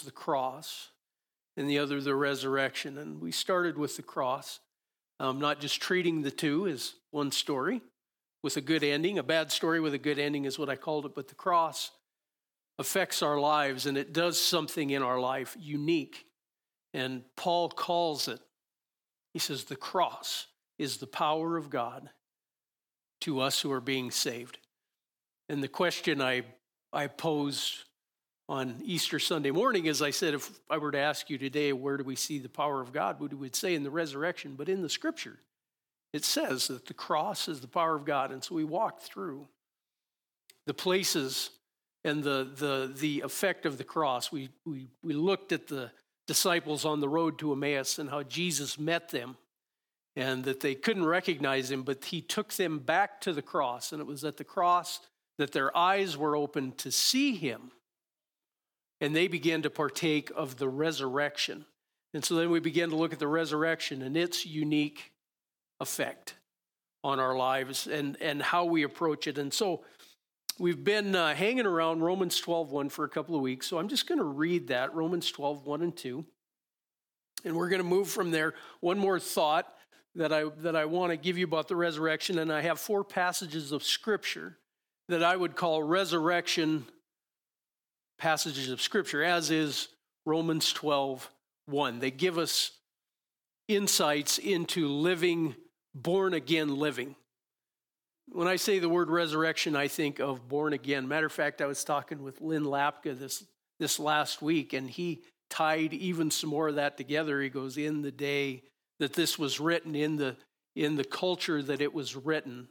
the cross, and the other the resurrection. And we started with the cross, not just treating the two as one story with a good ending. A bad story with a good ending is what I called it, but the cross affects our lives, and it does something in our life unique. And Paul calls it, he says, the cross is the power of God to us who are being saved. And the question I posed on Easter Sunday morning is, I said, if I were to ask you today, where do we see the power of God? We would say in the resurrection, but in the scripture, it says that the cross is the power of God. And so we walked through the places and the effect of the cross. We looked at the disciples on the road to Emmaus and how Jesus met them and that they couldn't recognize him, but he took them back to the cross. And it was at the cross that their eyes were opened to see him. And they began to partake of the resurrection. And so then we began to look at the resurrection and its unique effect on our lives and how we approach it. And so we've been hanging around Romans 12:1 for a couple of weeks. So I'm just going to read that, Romans 12:1 and 2. And we're going to move from there. One more thought that I want to give you about the resurrection. And I have 4 passages of scripture that I would call resurrection passages of scripture, as is Romans 12:1. They give us insights into living, born again living. When I say the word resurrection, I think of born again. Matter of fact, I was talking with Lynn Lapka this last week, and he tied even some more of that together. He goes, in the day that this was written, in the culture that it was written,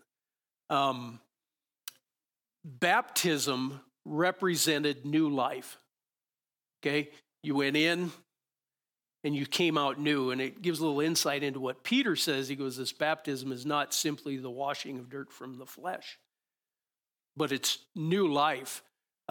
baptism represented new life. Okay? You went in and you came out new. And it gives a little insight into what Peter says. He goes, this baptism is not simply the washing of dirt from the flesh, but it's new life.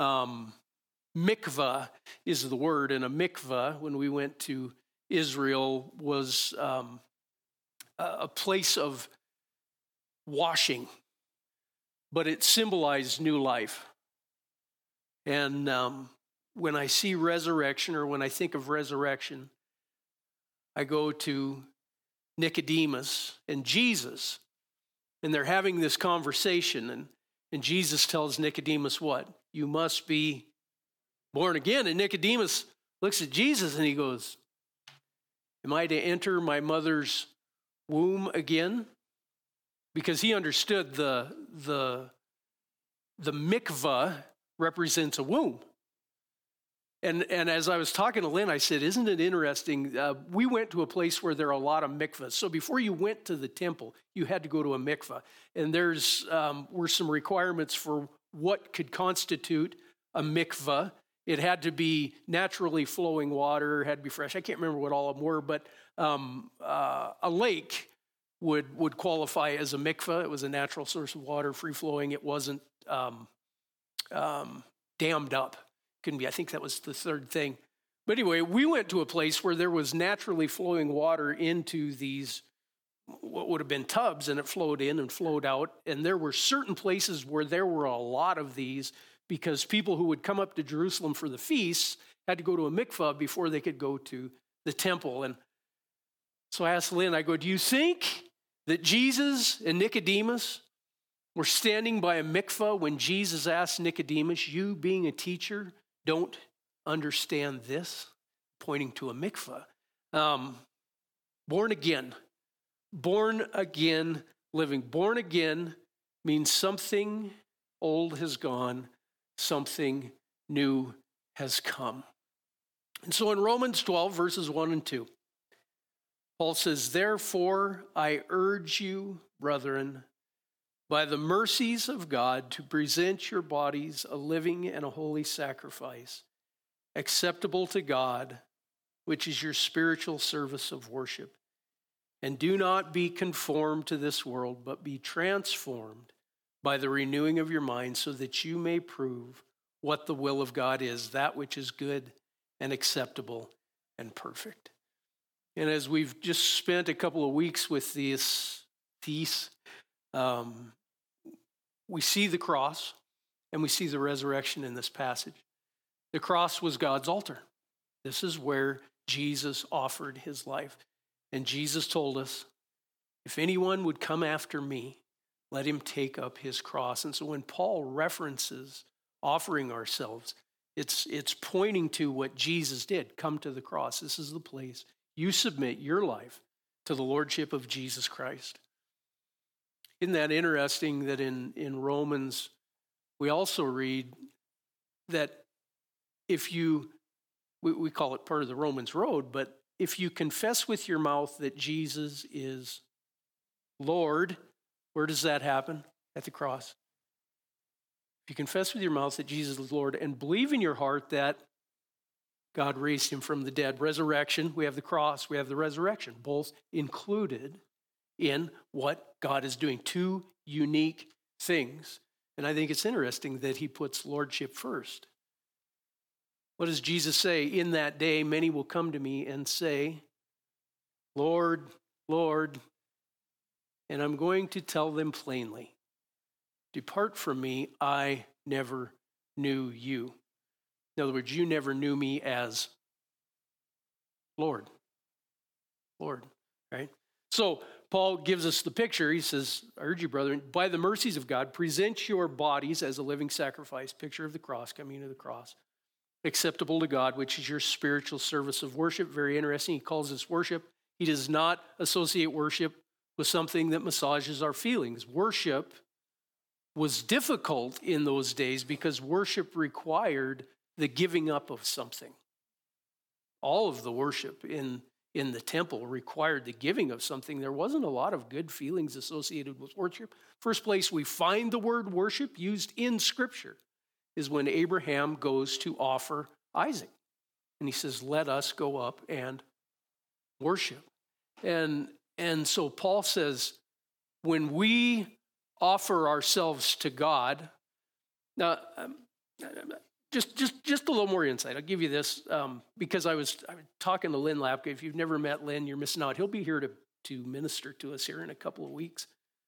Mikvah is the word, and a mikvah, when we went to Israel, was a place of washing, but it symbolized new life. And when I see resurrection, or when I think of resurrection, I go to Nicodemus and Jesus, and they're having this conversation, and Jesus tells Nicodemus what? You must be born again. And Nicodemus looks at Jesus and he goes, am I to enter my mother's womb again? Because he understood the mikvah represents a womb. And as I was talking to Lynn, I said, isn't it interesting? We went to a place where there are a lot of mikvahs. So before you went to the temple, you had to go to a mikvah. And there's were some requirements for what could constitute a mikvah. It had to be naturally flowing water, had to be fresh. I can't remember what all of them were, but a lake would qualify as a mikvah. It was a natural source of water, free-flowing. It wasn't dammed up. Couldn't be. I think that was the third thing. But anyway, we went to a place where there was naturally flowing water into these, what would have been tubs, and it flowed in and flowed out. And there were certain places where there were a lot of these because people who would come up to Jerusalem for the feasts had to go to a mikvah before they could go to the temple. And so I asked Lynn, I go, do you think that Jesus and Nicodemus were standing by a mikvah when Jesus asked Nicodemus, you being a teacher, don't understand this? Pointing to a mikvah. Born again living. Born again means something old has gone, something new has come. And so in Romans 12, verses 1 and 2, Paul says, therefore I urge you, brethren, by the mercies of God, to present your bodies a living and a holy sacrifice, acceptable to God, which is your spiritual service of worship. And do not be conformed to this world, but be transformed by the renewing of your mind, so that you may prove what the will of God is, that which is good and acceptable and perfect. And as we've just spent a couple of weeks with this piece, we see the cross and we see the resurrection in this passage. The cross was God's altar. This is where Jesus offered his life. And Jesus told us, if anyone would come after me, let him take up his cross. And so when Paul references offering ourselves, it's pointing to what Jesus did. Come to the cross. This is the place. You submit your life to the lordship of Jesus Christ. Isn't that interesting that in Romans, we also read that if you, we call it part of the Romans road, but if you confess with your mouth that Jesus is Lord, where does that happen? At the cross. If you confess with your mouth that Jesus is Lord and believe in your heart that God raised him from the dead, resurrection, we have the cross, we have the resurrection, both included in what God is doing. Two unique things. And I think it's interesting that he puts lordship first. What does Jesus say? In that day, many will come to me and say, Lord, Lord, and I'm going to tell them plainly, depart from me, I never knew you. In other words, you never knew me as Lord. Lord, right? So Paul gives us the picture. He says, I urge you, brethren, by the mercies of God, present your bodies as a living sacrifice, picture of the cross, coming to the cross, acceptable to God, which is your spiritual service of worship. Very interesting. He calls this worship. He does not associate worship with something that massages our feelings. Worship was difficult in those days because worship required the giving up of something. All of the worship in the temple required the giving of something. There wasn't a lot of good feelings associated with worship. First place we find the word worship used in Scripture is when Abraham goes to offer Isaac. And he says, let us go up and worship. And so Paul says, when we offer ourselves to God, now, just a little more insight. I'll give you this because I was talking to Lynn Lapke. If you've never met Lynn, you're missing out. He'll be here to minister to us here in a couple of weeks.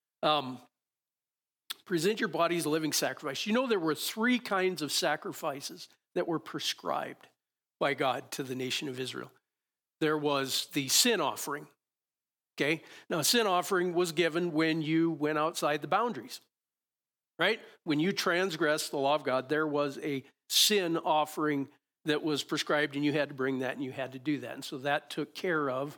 Present your body as a living sacrifice. You know, there were three kinds of sacrifices that were prescribed by God to the nation of Israel. There was the sin offering. Okay, now a sin offering was given when you went outside the boundaries, right? When you transgressed the law of God, there was a sin offering that was prescribed, and you had to bring that, and you had to do that. And so that took care of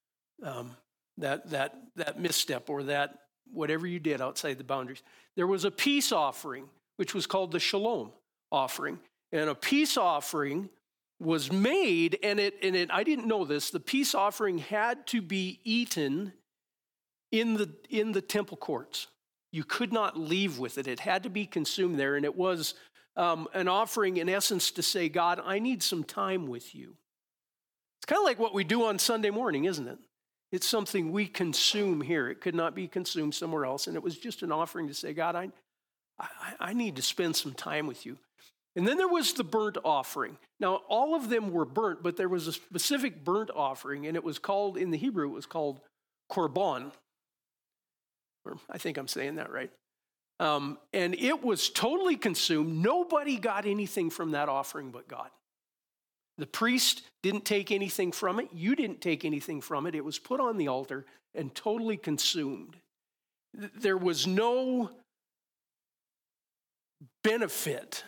that misstep or that whatever you did outside the boundaries. There was a peace offering, which was called the shalom offering, and a peace offering was made, and I didn't know this, the peace offering had to be eaten in the temple courts. You could not leave with it. It had to be consumed there, and it was an offering, in essence, to say, God, I need some time with you. It's kind of like what we do on Sunday morning, isn't it? It's something we consume here. It could not be consumed somewhere else, and it was just an offering to say, God, I need to spend some time with you. And then there was the burnt offering. Now, all of them were burnt, but there was a specific burnt offering, and it was called, in the Hebrew, it was called korban. Or I think I'm saying that right. And it was totally consumed. Nobody got anything from that offering but God. The priest didn't take anything from it. You didn't take anything from it. It was put on the altar and totally consumed. There was no benefit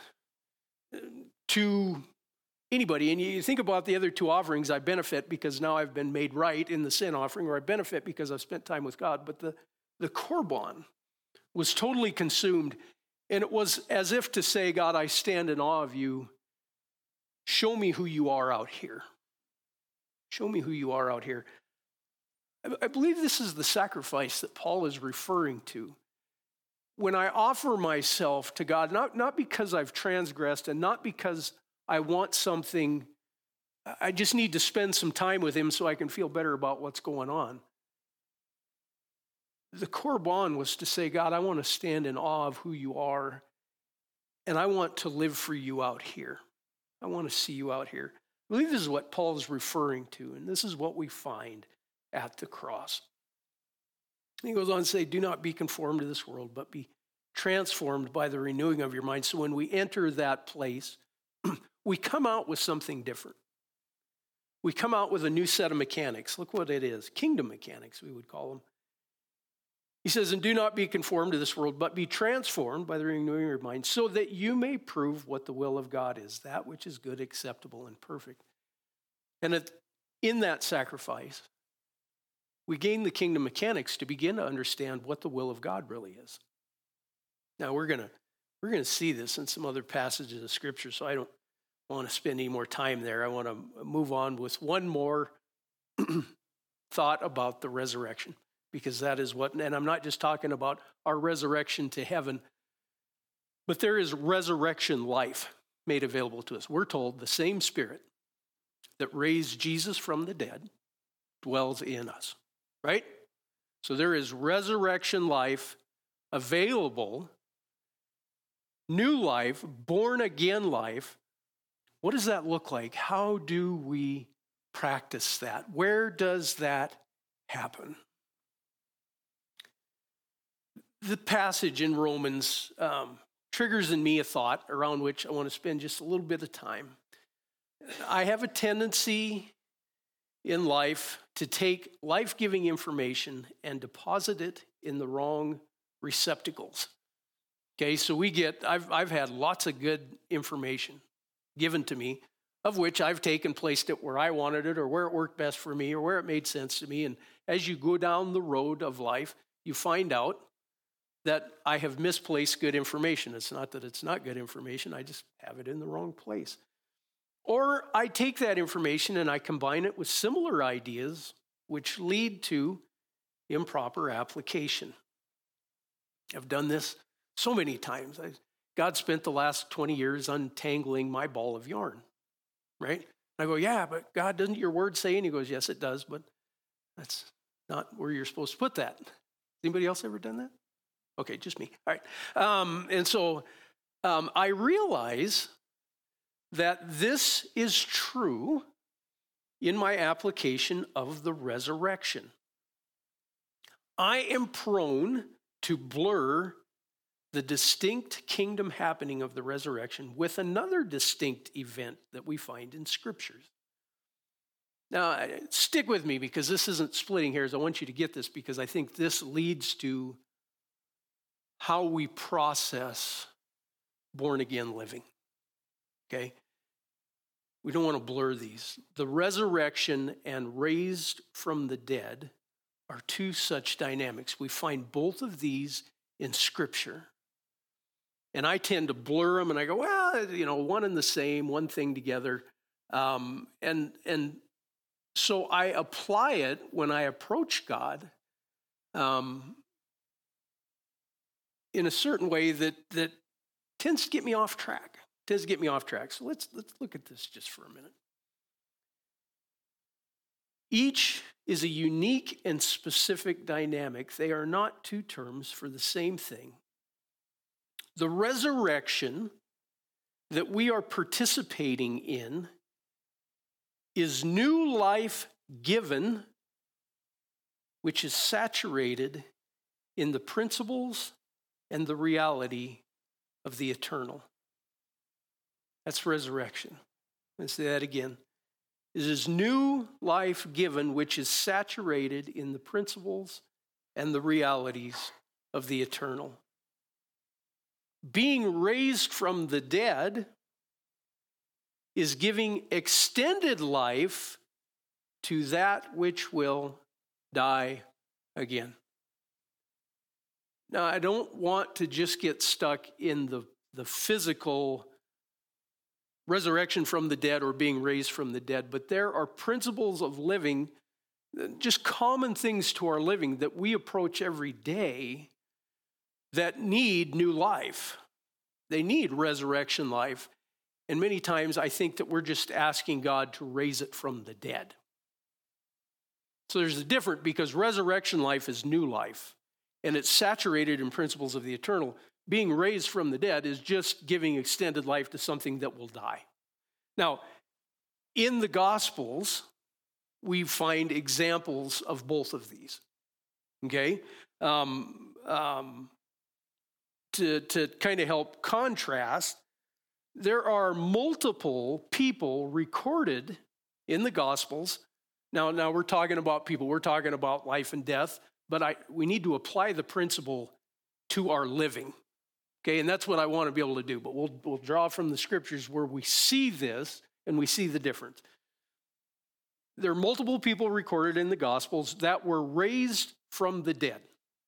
to anybody. And you think about the other two offerings, I benefit because now I've been made right in the sin offering, or I benefit because I've spent time with God. But the korban was totally consumed. And it was as if to say, God, I stand in awe of you. Show me who you are out here. Show me who you are out here. I believe this is the sacrifice that Paul is referring to. When I offer myself to God, not because I've transgressed and not because I want something, I just need to spend some time with him so I can feel better about what's going on. The korban was to say, God, I want to stand in awe of who you are, and I want to live for you out here. I want to see you out here. I believe this is what Paul is referring to, and this is what we find at the cross. He goes on to say, do not be conformed to this world, but be transformed by the renewing of your mind. So when we enter that place, we come out with something different. we come out with a new set of mechanics. Look what it is. Kingdom mechanics, we would call them. He says, and do not be conformed to this world, but be transformed by the renewing of your mind, so that you may prove what the will of God is, that which is good, acceptable, and perfect. And in that sacrifice, we gain the kingdom mechanics to begin to understand what the will of God really is. Now, we're going to see this in some other passages of Scripture, so I don't want to spend any more time there. I want to move on with one more thought about the resurrection, because that is what, and I'm not just talking about our resurrection to heaven, but there is resurrection life made available to us. We're told the same Spirit that raised Jesus from the dead dwells in us, right? So there is resurrection life available, new life, born again life. What does that look like? How do we practice that? Where does that happen? The passage in Romans triggers in me a thought around which I want to spend just a little bit of time. I have a tendency in life to take life-giving information and deposit it in the wrong receptacles. Okay, so I've had lots of good information given to me, of which I've taken, placed it where I wanted it, or where it worked best for me, or where it made sense to me. And as you go down the road of life, you find out that I have misplaced good information. It's not that it's not good information, I just have it in the wrong place. Or I take that information and I combine it with similar ideas, which lead to improper application. I've done this so many times. God spent the last 20 years untangling my ball of yarn, right? I go, yeah, but God, doesn't your word say? And he goes, yes, it does, but that's not where you're supposed to put that. Anybody else ever done that? Okay, just me. All right. And so I realize that this is true in my application of the resurrection. I am prone to blur the distinct kingdom happening of the resurrection with another distinct event that we find in Scriptures. Now, stick with me, because this isn't splitting hairs. I want you to get this, because I think this leads to how we process born-again living, okay? We don't want to blur these. The resurrection and raised from the dead are two such dynamics. We find both of these in Scripture. And I tend to blur them, and I go, well, one and the same, one thing together. And so I apply it when I approach God in a certain way that tends to get me off track. So let's look at this just for a minute. Each is a unique and specific dynamic. They are not two terms for the same thing. The resurrection that we are participating in is new life given, which is saturated in the principles and the reality of the eternal. That's resurrection. Let's say that again. It is new life given, which is saturated in the principles and the realities of the eternal. Being raised from the dead is giving extended life to that which will die again. Now, I don't want to just get stuck in the physical resurrection from the dead or being raised from the dead, but there are principles of living, just common things to our living that we approach every day that need new life. They need resurrection life. And many times I think that we're just asking God to raise it from the dead. So there's a difference, because resurrection life is new life, and it's saturated in principles of the eternal. Being raised from the dead is just giving extended life to something that will die. Now, in the Gospels, we find examples of both of these, okay? To kind of help contrast, there are multiple people recorded in the Gospels. Now we're talking about people, we're talking about life and death, but we need to apply the principle to our living. Okay, and that's what I want to be able to do. But we'll draw from the scriptures where we see this and we see the difference. There are multiple people recorded in the Gospels that were raised from the dead.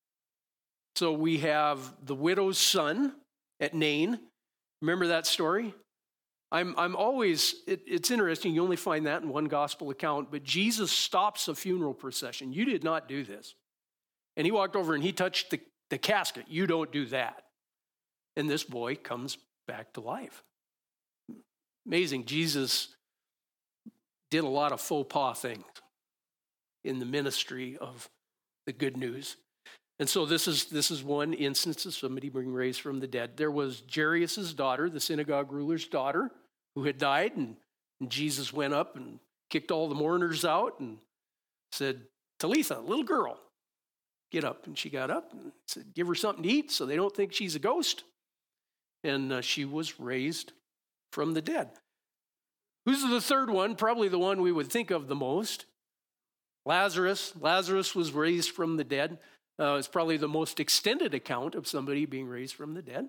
So we have the widow's son at Nain. Remember that story? I'm always, it's interesting, you only find that in one gospel account, but Jesus stops a funeral procession. You did not do this. And he walked over and he touched the casket. You don't do that. And this boy comes back to life. Amazing. Jesus did a lot of faux pas things in the ministry of the good news. And so this is one instance of somebody being raised from the dead. There was Jairus' daughter, the synagogue ruler's daughter, who had died, and Jesus went up and kicked all the mourners out and said, Talitha, little girl, get up. And she got up and said, give her something to eat so they don't think she's a ghost. And she was raised from the dead. Who's the third one? Probably the one we would think of the most. Lazarus. Lazarus was raised from the dead. It's probably the most extended account of somebody being raised from the dead.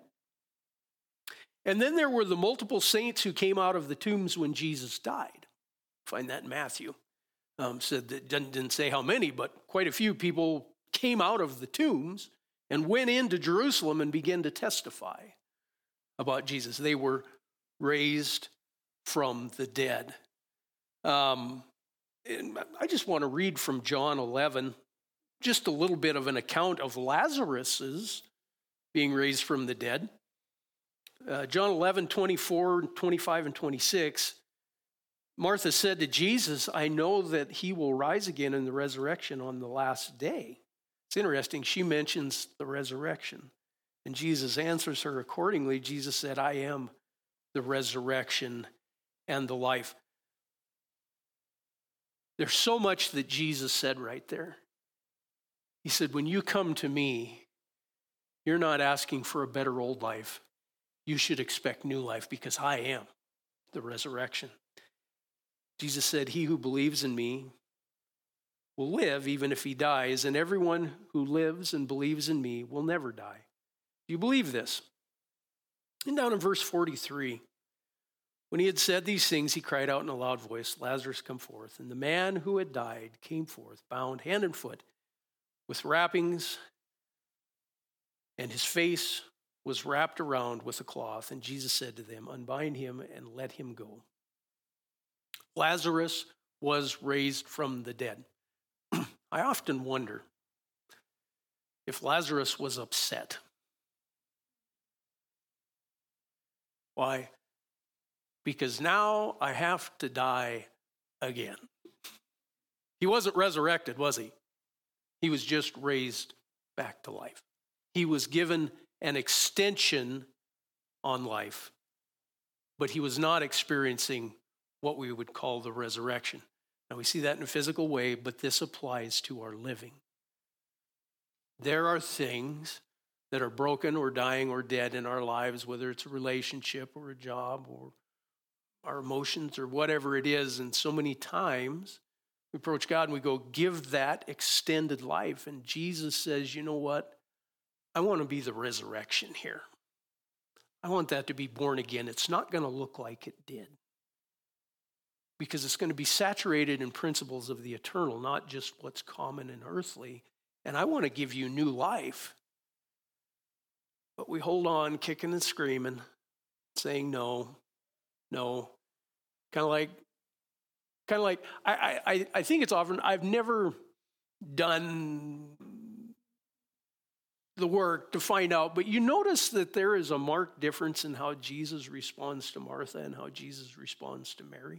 And then there were the multiple saints who came out of the tombs when Jesus died. Find that in Matthew. Said that didn't say how many, but quite a few people came out of the tombs and went into Jerusalem and began to testify about Jesus. They were raised from the dead. And I just want to read from John 11, just a little bit of an account of Lazarus's being raised from the dead. John 11, 24, 25, and 26. Martha said to Jesus, I know that he will rise again in the resurrection on the last day. It's interesting, she mentions the resurrection. And Jesus answers her accordingly. Jesus said, I am the resurrection and the life. There's so much that Jesus said right there. He said, when you come to me, you're not asking for a better old life. You should expect new life because I am the resurrection. Jesus said, he who believes in me will live even if he dies, and everyone who lives and believes in me will never die. Do you believe this? And down in verse 43, when he had said these things, he cried out in a loud voice, Lazarus, come forth. And the man who had died came forth, bound hand and foot with wrappings, and his face was wrapped around with a cloth. And Jesus said to them, unbind him and let him go. Lazarus was raised from the dead. I often wonder if Lazarus was upset. Why? Because now I have to die again. He wasn't resurrected, was he? He was just raised back to life. He was given an extension on life, but he was not experiencing what we would call the resurrection. Now we see that in a physical way, but this applies to our living. There are things that are broken or dying or dead in our lives, whether it's a relationship or a job or our emotions or whatever it is. And so many times we approach God and we go, give that extended life. And Jesus says, you know what? I want to be the resurrection here. I want that to be born again. It's not going to look like it did, because it's going to be saturated in principles of the eternal, not just what's common and earthly. And I want to give you new life. But we hold on, kicking and screaming, saying no. Kind of like, I think it's often, I've never done the work to find out, but you notice that there is a marked difference in how Jesus responds to Martha and how Jesus responds to Mary.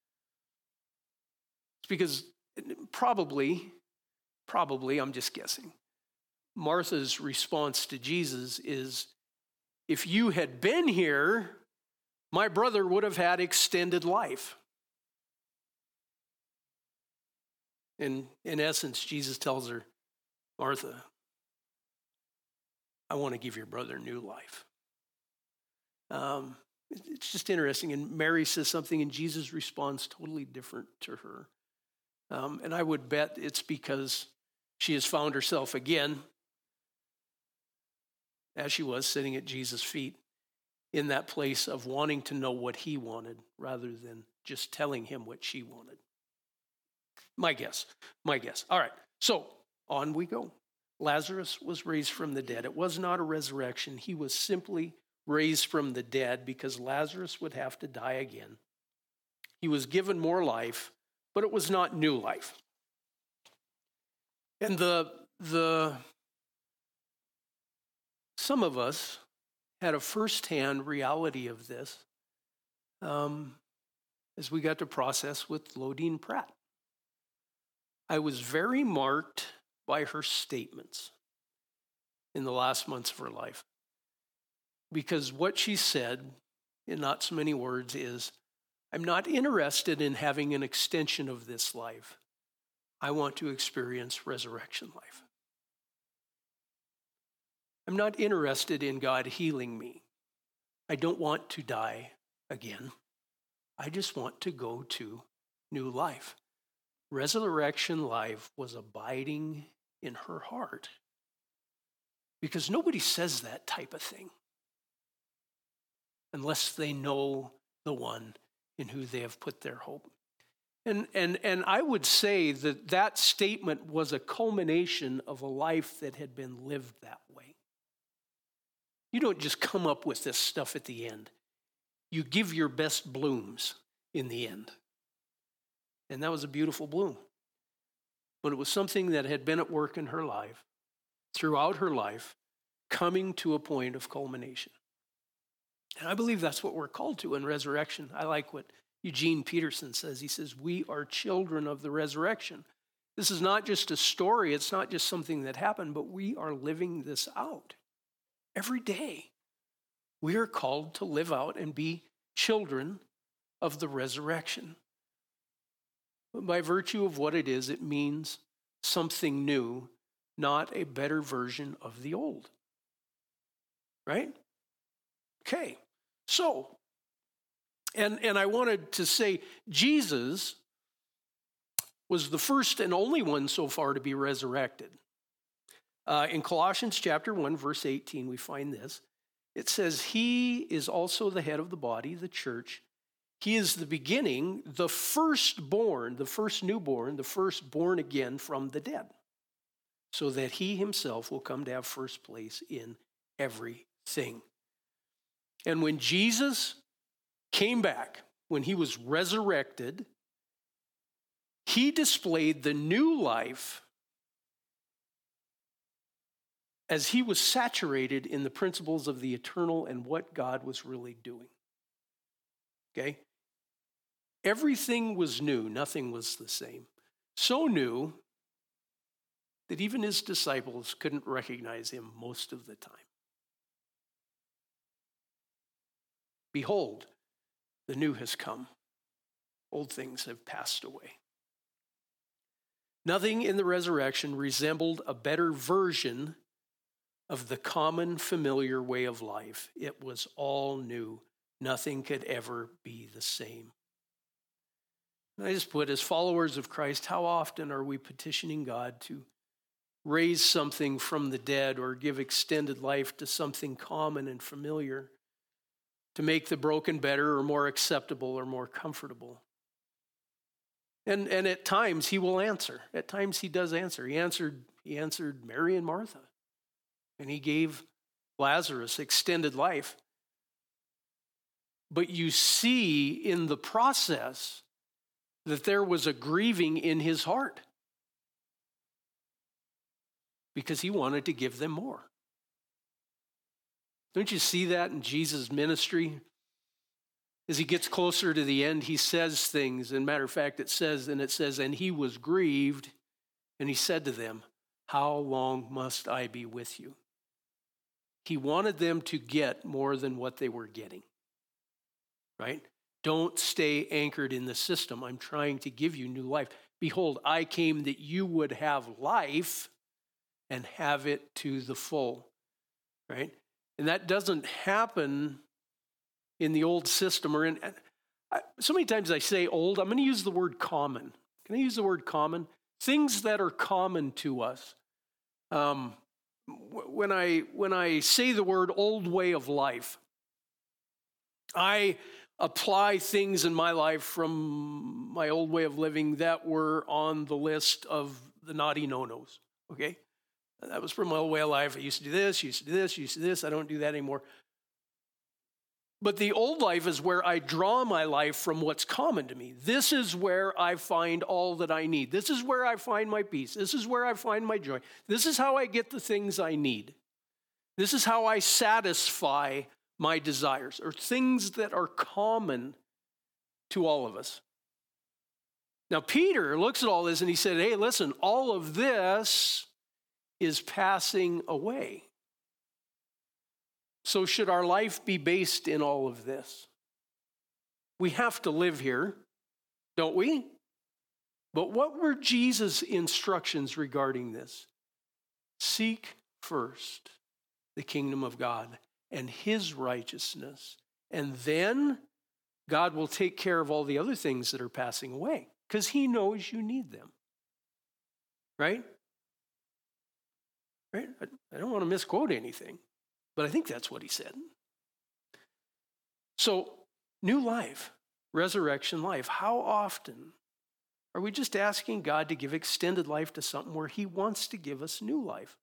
It's because probably, I'm just guessing, Martha's response to Jesus is, if you had been here, my brother would have had extended life. And in essence, Jesus tells her, Martha, I want to give your brother new life. It's just interesting. And Mary says something, and Jesus responds totally different to her. And I would bet it's because she has found herself again, as she was sitting at Jesus' feet, in that place of wanting to know what he wanted rather than just telling him what she wanted. My guess. All right, so on we go. Lazarus was raised from the dead. It was not a resurrection. He was simply raised from the dead because Lazarus would have to die again. He was given more life, but it was not new life. And some of us had a firsthand reality of this as we got to process with Lodine Pratt. I was very marked by her statements in the last months of her life. Because what she said, in not so many words, is, I'm not interested in having an extension of this life. I want to experience resurrection life. I'm not interested in God healing me. I don't want to die again. I just want to go to new life. Resurrection life was abiding in her heart because nobody says that type of thing unless they know the one in who they have put their hope. And I would say that that statement was a culmination of a life that had been lived that way. You don't just come up with this stuff at the end. You give your best blooms in the end. And that was a beautiful bloom. But it was something that had been at work in her life, throughout her life, coming to a point of culmination. And I believe that's what we're called to in resurrection. I like what Eugene Peterson says. He says, we are children of the resurrection. This is not just a story. It's not just something that happened, but we are living this out every day. We are called to live out and be children of the resurrection. But by virtue of what it is, it means something new, not a better version of the old. Right? Okay. So, and I wanted to say, Jesus was the first and only one so far to be resurrected. In Colossians chapter 1, verse 18, we find this. It says, he is also the head of the body, the church. He is the beginning, the firstborn, the first newborn, the first born again from the dead, so that he himself will come to have first place in everything. And when Jesus came back, when he was resurrected, he displayed the new life as he was saturated in the principles of the eternal and what God was really doing. Okay? Everything was new. Nothing was the same. So new that even his disciples couldn't recognize him most of the time. Behold, the new has come. Old things have passed away. Nothing in the resurrection resembled a better version of the common familiar way of life. It was all new. Nothing could ever be the same. And I just put, as followers of Christ, how often are we petitioning God to raise something from the dead or give extended life to something common and familiar, to make the broken better or more acceptable or more comfortable? And at times he will answer. At times he does answer. He answered Mary and Martha. And he gave Lazarus extended life. But you see in the process that there was a grieving in his heart because he wanted to give them more. Don't you see that in Jesus' ministry? As he gets closer to the end, he says things. And matter of fact, it says, and he was grieved, and he said to them, how long must I be with you? He wanted them to get more than what they were getting, right? Don't stay anchored in the system. I'm trying to give you new life. Behold, I came that you would have life and have it to the full, right? And that doesn't happen in the old system, or so many times I say old, I'm going to use the word common. Can I use the word common? Things that are common to us. When I say the word old way of life, I apply things in my life from my old way of living that were on the list of the naughty no-nos, okay? That was from my old way of life. I used to do this, used to do this, used to do this. I don't do that anymore. But the old life is where I draw my life from what's common to me. This is where I find all that I need. This is where I find my peace. This is where I find my joy. This is how I get the things I need. This is how I satisfy my desires, or things that are common to all of us. Now, Peter looks at all this and he said, hey, listen, all of this is passing away. So should our life be based in all of this? We have to live here, don't we? But what were Jesus' instructions regarding this? Seek first the kingdom of God and his righteousness, and then God will take care of all the other things that are passing away, because he knows you need them. Right? Right? I don't want to misquote anything, but I think that's what he said. So, new life, resurrection life. How often are we just asking God to give extended life to something where he wants to give us new life?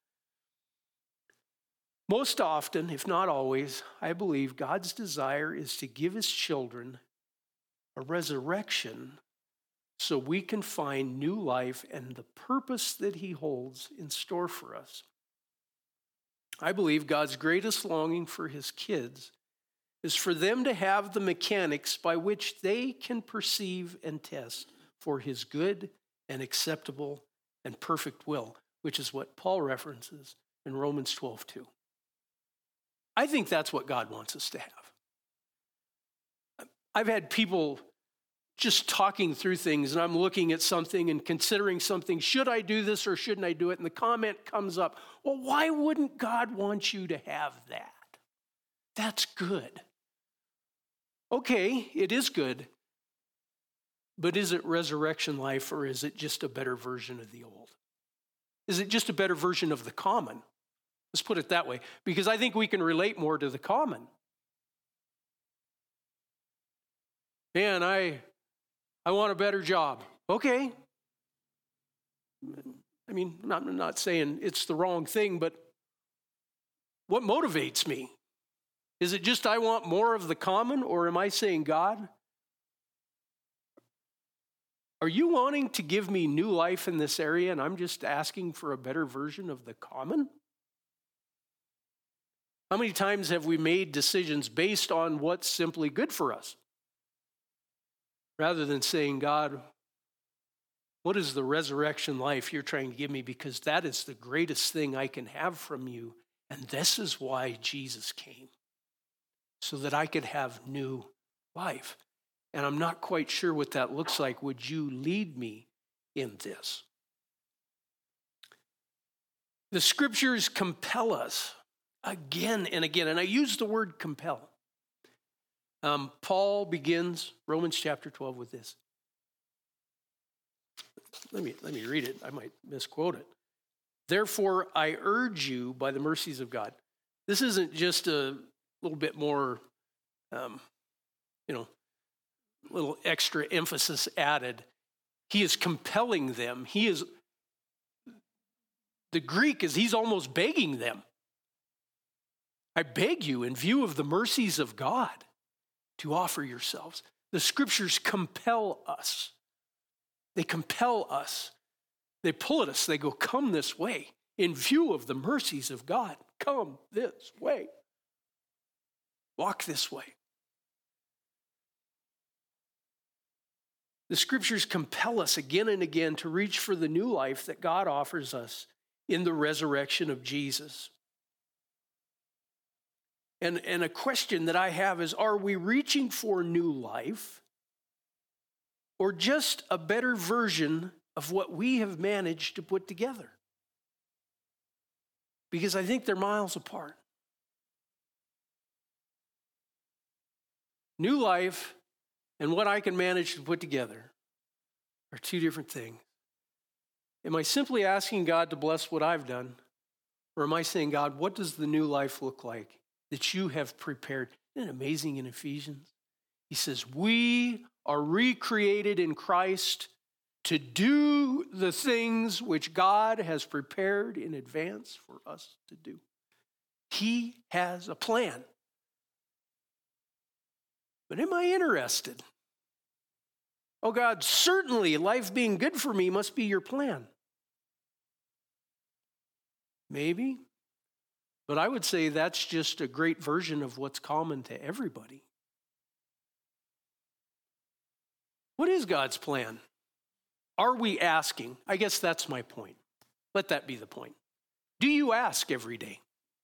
Most often, if not always, I believe God's desire is to give his children a resurrection so we can find new life and the purpose that he holds in store for us. I believe God's greatest longing for his kids is for them to have the mechanics by which they can perceive and test for his good and acceptable and perfect will, which is what Paul references in Romans 12:2. I think that's what God wants us to have. I've had people just talking through things, and I'm looking at something and considering something. Should I do this or shouldn't I do it? And the comment comes up, well, why wouldn't God want you to have that? That's good. Okay, it is good. But is it resurrection life, or is it just a better version of the old? Is it just a better version of the common? Let's put it that way, because I think we can relate more to the common. Man, I want a better job. Okay. I mean, I'm not saying it's the wrong thing, but what motivates me? Is it just I want more of the common, or am I saying, God, are you wanting to give me new life in this area and I'm just asking for a better version of the common? How many times have we made decisions based on what's simply good for us? Rather than saying, God, what is the resurrection life you're trying to give me? Because that is the greatest thing I can have from you. And this is why Jesus came, so that I could have new life. And I'm not quite sure what that looks like. Would you lead me in this? The scriptures compel us again and again. And I use the word compel. Paul begins Romans chapter 12 with this. Let me read it. I might misquote it. Therefore, I urge you by the mercies of God. This isn't just a little bit more, little extra emphasis added. He is compelling them. The Greek is he's almost begging them. I beg you, in view of the mercies of God, to offer yourselves. The scriptures compel us. They compel us. They pull at us. They go, come this way. In view of the mercies of God, come this way. Walk this way. The scriptures compel us again and again to reach for the new life that God offers us in the resurrection of Jesus. And a question that I have is, are we reaching for new life or just a better version of what we have managed to put together? Because I think they're miles apart. New life and what I can manage to put together are two different things. Am I simply asking God to bless what I've done? Or am I saying, God, what does the new life look like that you have prepared? Isn't it amazing in Ephesians? He says, we are recreated in Christ to do the things which God has prepared in advance for us to do. He has a plan. But am I interested? Oh God, certainly life being good for me must be your plan. Maybe. But I would say that's just a great version of what's common to everybody. What is God's plan? Are we asking? I guess that's my point. Let that be the point. Do you ask every day?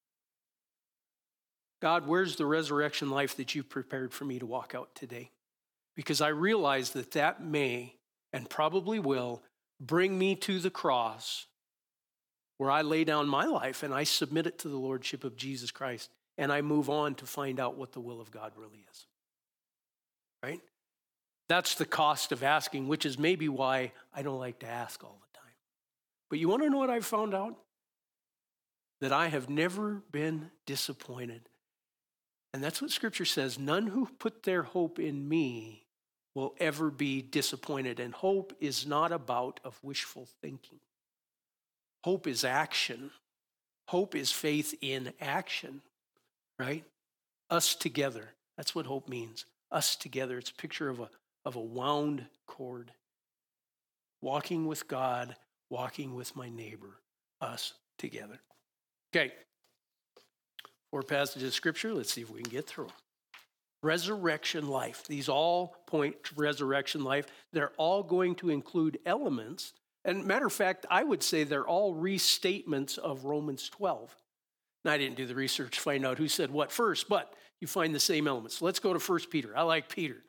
God, where's the resurrection life that you've prepared for me to walk out today? Because I realize that that may and probably will bring me to the cross where I lay down my life and I submit it to the lordship of Jesus Christ and I move on to find out what the will of God really is. Right? That's the cost of asking, which is maybe why I don't like to ask all the time. But you want to know what I've found out? That I have never been disappointed. And that's what Scripture says. None who put their hope in me will ever be disappointed. And hope is not about of wishful thinking. Hope is action. Hope is faith in action, right? Us together. That's what hope means. Us together. It's a picture of a wound cord. Walking with God, walking with my neighbor. Us together. Okay. 4 passages of Scripture. Let's see if we can get through them. Resurrection life. These all point to resurrection life. They're all going to include elements. And matter of fact, I would say they're all restatements of Romans 12. Now, I didn't do the research to find out who said what first, but you find the same elements. Let's go to 1 Peter. I like Peter.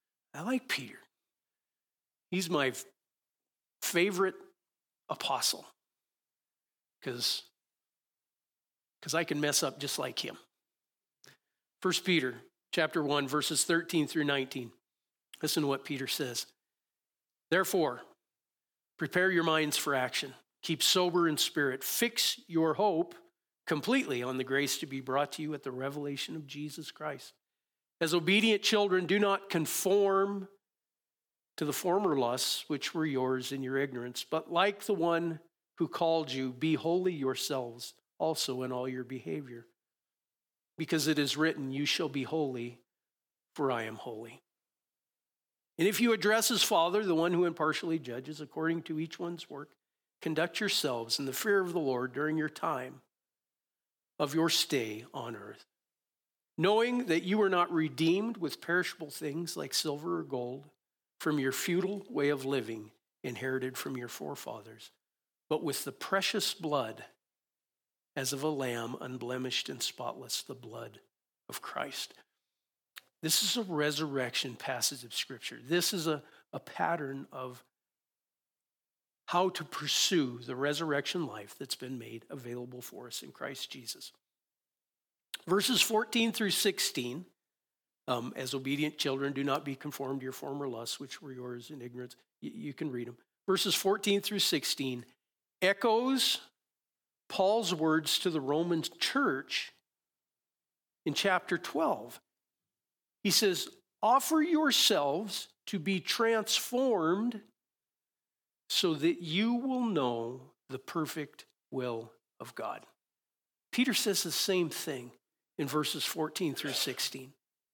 He's my favorite apostle because I can mess up just like him. 1 Peter chapter 1, verses 13 through 19. Listen to what Peter says. Therefore, prepare your minds for action. Keep sober in spirit. Fix your hope completely on the grace to be brought to you at the revelation of Jesus Christ. As obedient children, do not conform to the former lusts which were yours in your ignorance, but like the one who called you, be holy yourselves also in all your behavior. Because it is written, you shall be holy, for I am holy. And if you address as Father, the one who impartially judges according to each one's work, conduct yourselves in the fear of the Lord during your time of your stay on earth, knowing that you were not redeemed with perishable things like silver or gold from your futile way of living inherited from your forefathers, but with the precious blood as of a lamb, unblemished and spotless, the blood of Christ. This is a resurrection passage of Scripture. This is a pattern of how to pursue the resurrection life that's been made available for us in Christ Jesus. Verses 14 through 16, as obedient children, do not be conformed to your former lusts, which were yours in ignorance. You can read them. Verses 14 through 16 echoes Paul's words to the Roman church in chapter 12. He says, offer yourselves to be transformed so that you will know the perfect will of God. Peter says the same thing in verses 14 through 16.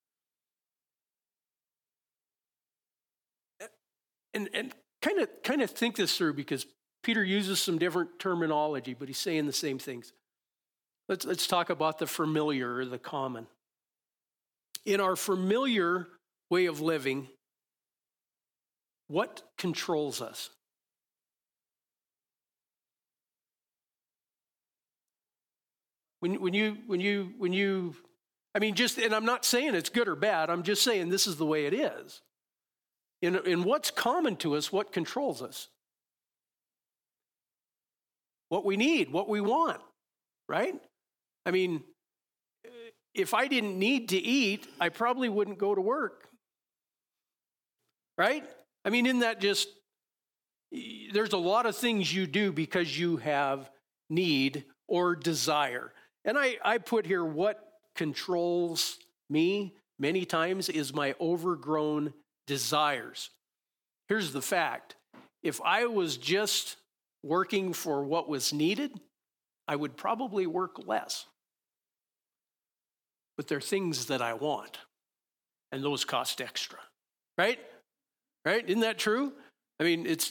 And kind of think this through, because Peter uses some different terminology, but he's saying the same things. Let's talk about the familiar or the common. In our familiar way of living, what controls us? When you, I mean, just, and I'm not saying it's good or bad, I'm just saying this is the way it is. In what's common to us, what controls us? What we need, what we want, right? I mean, if I didn't need to eat, I probably wouldn't go to work. Right? I mean, isn't that just, there's a lot of things you do because you have need or desire. And I put here what controls me many times is my overgrown desires. Here's the fact. If I was just working for what was needed, I would probably work less. But there are things that I want, and those cost extra, right? Right? Isn't that true? I mean, it's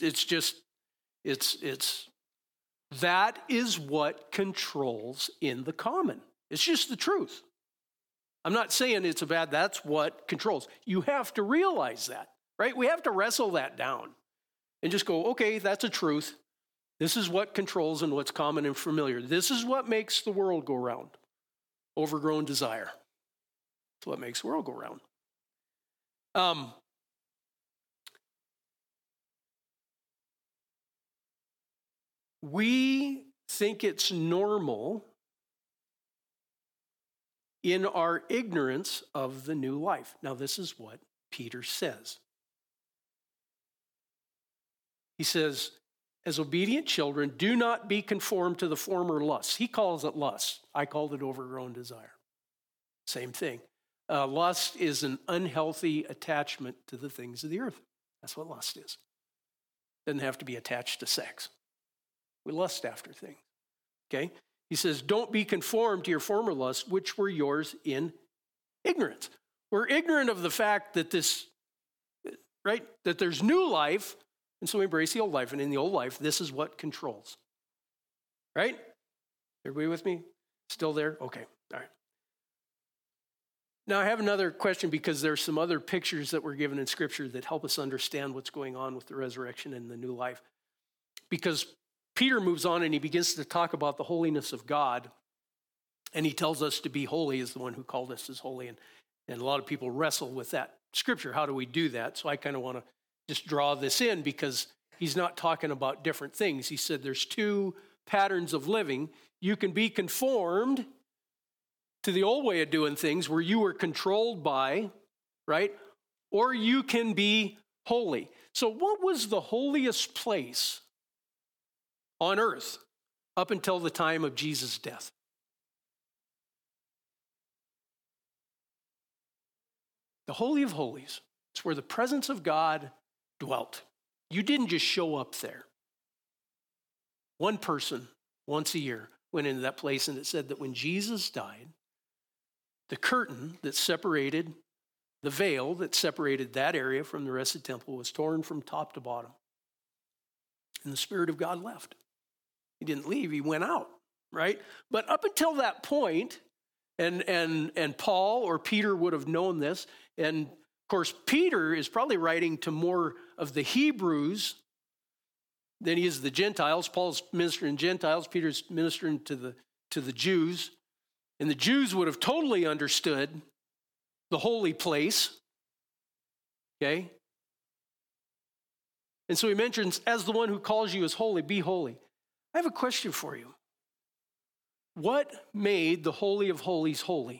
that is what controls in the common. It's just the truth. I'm not saying it's a bad, that's what controls. You have to realize that, right? We have to wrestle that down and just go, okay, that's a truth. This is what controls and what's common and familiar. This is what makes the world go round. Overgrown desire. That's what makes the world go round. We think it's normal in our ignorance of the new life. Now, this is what Peter says. He says, as obedient children, do not be conformed to the former lusts. He calls it lust. I called it overgrown desire. Same thing. Lust is an unhealthy attachment to the things of the earth. That's what lust is. Doesn't have to be attached to sex. We lust after things. Okay? He says, don't be conformed to your former lusts, which were yours in ignorance. We're ignorant of the fact that right? That there's new life, and so we embrace the old life. And in the old life, this is what controls. Right? Everybody with me? Still there? Okay. All right. Now, I have another question because there's some other pictures that were given in Scripture that help us understand what's going on with the resurrection and the new life. Because Peter moves on and he begins to talk about the holiness of God. And he tells us to be holy as the one who called us is holy. And a lot of people wrestle with that Scripture. How do we do that? So I kind of want to just draw this in because he's not talking about different things. He said there's two patterns of living. You can be conformed to the old way of doing things where you were controlled by, right? Or you can be holy. So what was the holiest place on earth up until the time of Jesus' death? The Holy of Holies. It's where the presence of God dwelt. You didn't just show up there. One person, once a year, went into that place, and it said that when Jesus died, the curtain that separated, the veil that separated that area from the rest of the temple was torn from top to bottom. And the Spirit of God left. He didn't leave, he went out, right? But up until that point, and Paul or Peter would have known this, and of course, Peter is probably writing to more of the Hebrews than he is the Gentiles. Paul's ministering to Gentiles, Peter's ministering to the Jews. And the Jews would have totally understood the holy place, okay? And so he mentions, as the one who calls you is holy, be holy. I have a question for you. What made the Holy of Holies holy?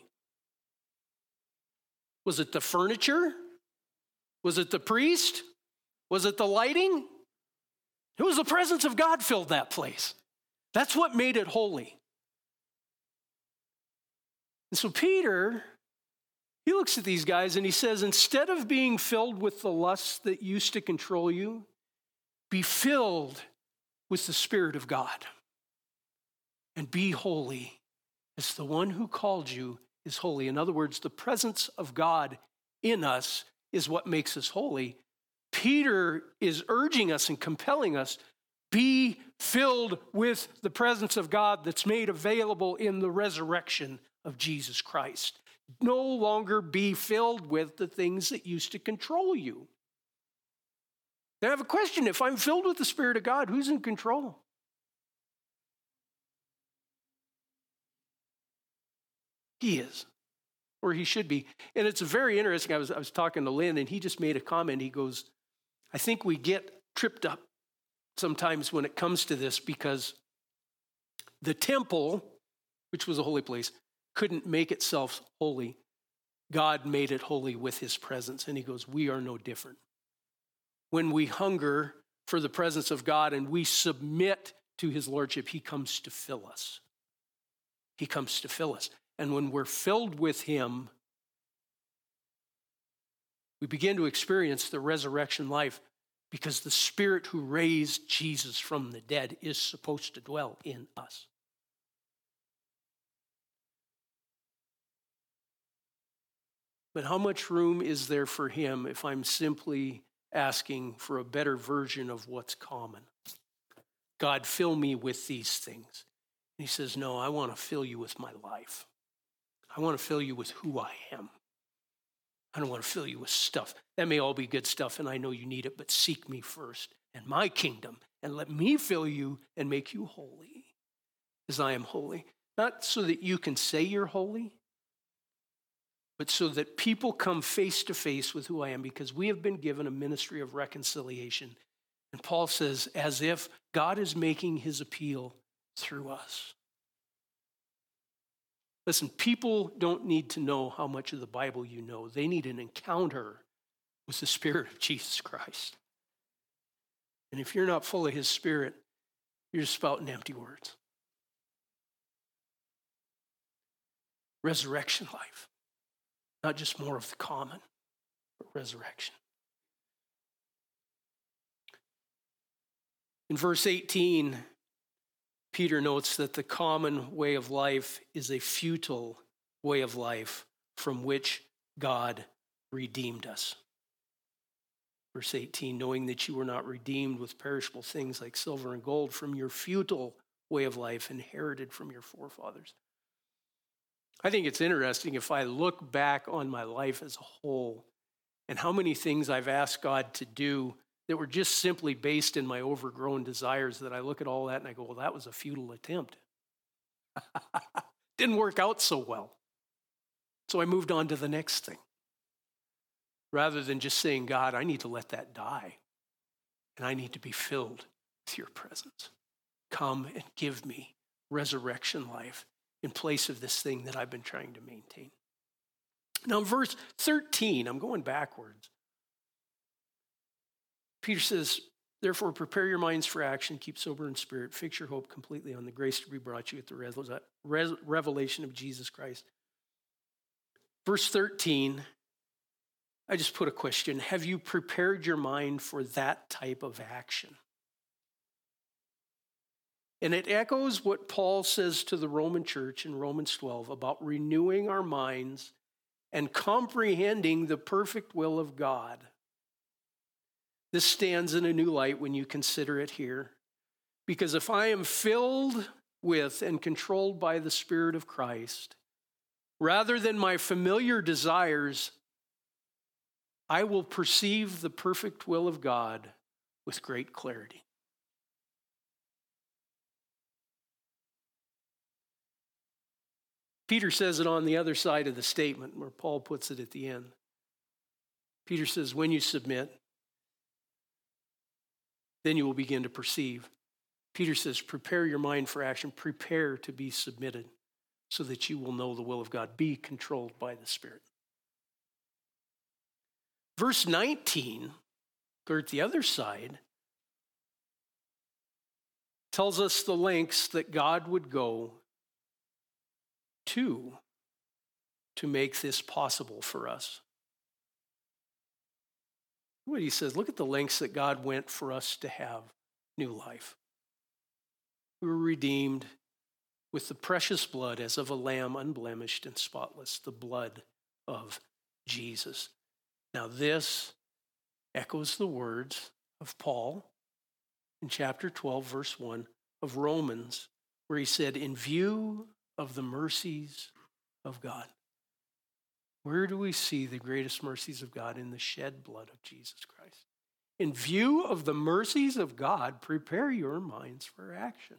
Was it the furniture? Was it the priest? Was it the lighting? It was the presence of God filled that place. That's what made it holy. And so Peter, he looks at these guys and he says, instead of being filled with the lusts that used to control you, be filled with the Spirit of God and be holy as the one who called you is holy. In other words, the presence of God in us is what makes us holy. Peter is urging us and compelling us, be filled with the presence of God that's made available in the resurrection of Jesus Christ. No longer be filled with the things that used to control you. Now I have a question. If I'm filled with the Spirit of God, who's in control? He is, or he should be. And it's very interesting. I was talking to Lynn, and he just made a comment. He goes, I think we get tripped up sometimes when it comes to this because the temple, which was a holy place, couldn't make itself holy. God made it holy with his presence. And he goes, we are no different. When we hunger for the presence of God and we submit to his lordship, he comes to fill us. He comes to fill us. And when we're filled with him, we begin to experience the resurrection life because the Spirit who raised Jesus from the dead is supposed to dwell in us. But how much room is there for him if I'm simply asking for a better version of what's common? God, fill me with these things. And he says, no, I want to fill you with my life. I want to fill you with who I am. I don't want to fill you with stuff. That may all be good stuff, and I know you need it, but seek me first and my kingdom, and let me fill you and make you holy as I am holy. Not so that you can say you're holy, but so that people come face to face with who I am, because we have been given a ministry of reconciliation. And Paul says, as if God is making his appeal through us. Listen, people don't need to know how much of the Bible you know. They need an encounter with the Spirit of Jesus Christ. And if you're not full of his Spirit, you're just spouting empty words. Resurrection life. Not just more of the common, but resurrection. In verse 18, Peter notes that the common way of life is a futile way of life from which God redeemed us. Verse 18, knowing that you were not redeemed with perishable things like silver and gold from your futile way of life inherited from your forefathers. I think it's interesting if I look back on my life as a whole and how many things I've asked God to do that were just simply based in my overgrown desires, that I look at all that and I go, well, that was a futile attempt. Didn't work out so well. So I moved on to the next thing. Rather than just saying, God, I need to let that die. And I need to be filled with your presence. Come and give me resurrection life in place of this thing that I've been trying to maintain. Now, in verse 13, I'm going backwards. Peter says, therefore, prepare your minds for action, keep sober in spirit, fix your hope completely on the grace to be brought you at the revelation of Jesus Christ. Verse 13, I just put a question. Have you prepared your mind for that type of action? And it echoes what Paul says to the Roman church in Romans 12 about renewing our minds and comprehending the perfect will of God. This stands in a new light when you consider it here. Because if I am filled with and controlled by the Spirit of Christ, rather than my familiar desires, I will perceive the perfect will of God with great clarity. Peter says it on the other side of the statement where Paul puts it at the end. Peter says, when you submit, then you will begin to perceive. Peter says, prepare your mind for action. Prepare to be submitted so that you will know the will of God. Be controlled by the Spirit. Verse 19, or at the other side, tells us the lengths that God would go to make this possible for us. What he says, look at the lengths that God went for us to have new life. We were redeemed with the precious blood as of a lamb, unblemished and spotless, the blood of Jesus. Now this echoes the words of Paul in chapter 12, verse 1 of Romans, where he said, in view of the mercies of God. Where do we see the greatest mercies of God? In the shed blood of Jesus Christ. In view of the mercies of God, prepare your minds for action.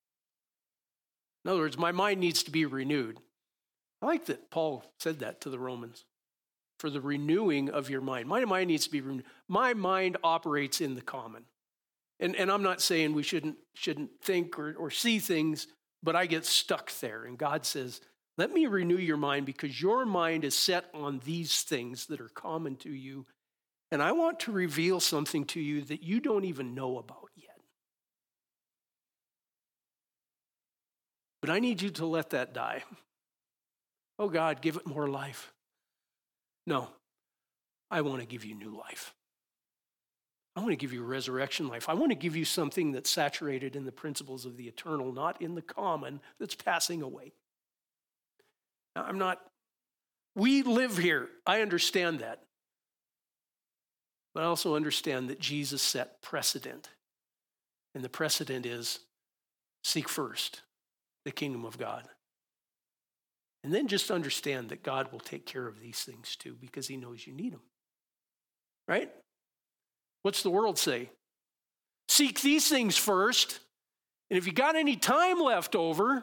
In other words, my mind needs to be renewed. I like that Paul said that to the Romans. For the renewing of your mind. My mind needs to be renewed. My mind operates in the common. And I'm not saying we shouldn't think or see things, but I get stuck there. And God says, Let me renew your mind because your mind is set on these things that are common to you. And I want to reveal something to you that you don't even know about yet. But I need you to let that die. Oh God, give it more life. No, I want to give you new life. I want to give you resurrection life. I want to give you something that's saturated in the principles of the eternal, not in the common that's passing away. Now, we live here. I understand that. But I also understand that Jesus set precedent. And the precedent is seek first the kingdom of God. And then just understand that God will take care of these things too because he knows you need them. Right? What's the world say? Seek these things first. And if you got any time left over,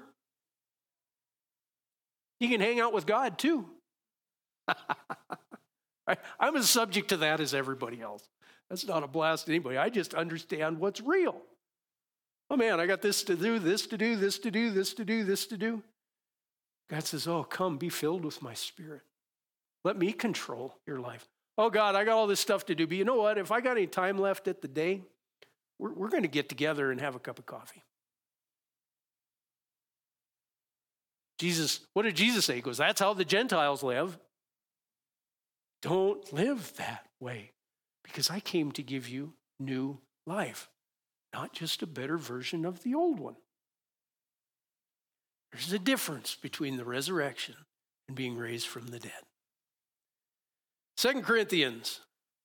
you can hang out with God too. I'm as subject to that as everybody else. That's not a blast to anybody. I just understand what's real. Oh man, I got this to do, this to do, this to do, this to do, this to do. God says, oh, come be filled with my spirit. Let me control your life. Oh God, I got all this stuff to do. But you know what? If I got any time left at the day, we're going to get together and have a cup of coffee. Jesus, what did Jesus say? He goes, that's how the Gentiles live. Don't live that way because I came to give you new life, not just a better version of the old one. There's a difference between the resurrection and being raised from the dead. 2 Corinthians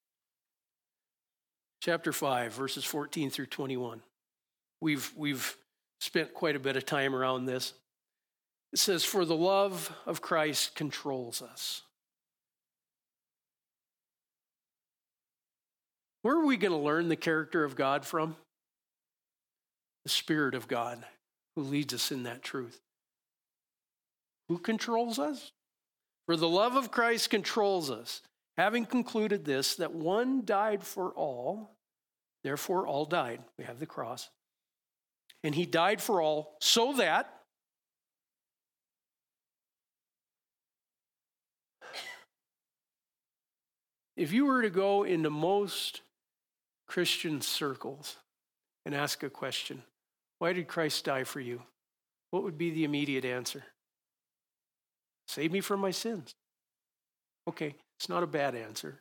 chapter 5, verses 14 through 21. We've spent quite a bit of time around this. It says, for the love of Christ controls us. Where are we going to learn the character of God from? The Spirit of God who leads us in that truth. Who controls us? For the love of Christ controls us, having concluded this, that one died for all, therefore all died. We have the cross. And he died for all so that if you were to go into most Christian circles and ask a question, why did Christ die for you? What would be the immediate answer? Save me from my sins. Okay, it's not a bad answer.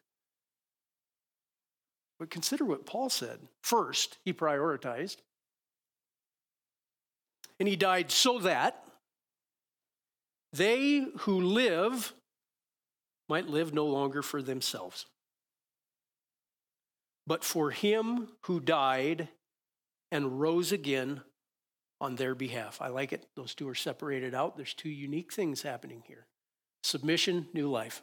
But consider what Paul said. First, he prioritized. And he died so that they who live might live no longer for themselves, but for him who died and rose again on their behalf. I like it. Those two are separated out. There's two unique things happening here. Submission, new life.